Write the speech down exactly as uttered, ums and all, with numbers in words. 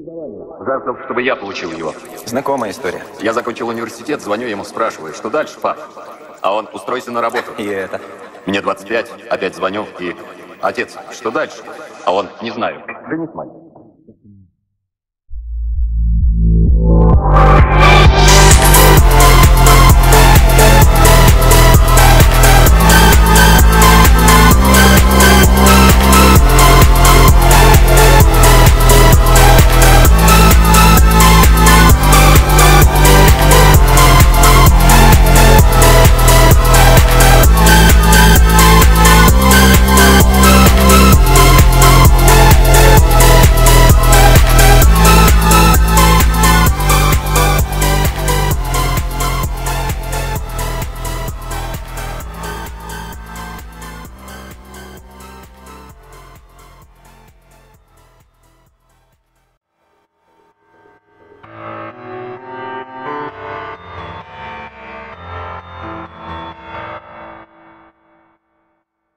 Жаждал, чтобы я получил его. Знакомая история. Я закончил университет, звоню ему, спрашиваю, что дальше, пап? А он: устройся на работу. И это. Мне двадцать пять, опять звоню и: отец, что дальше? А он: не знаю. Женись, мать.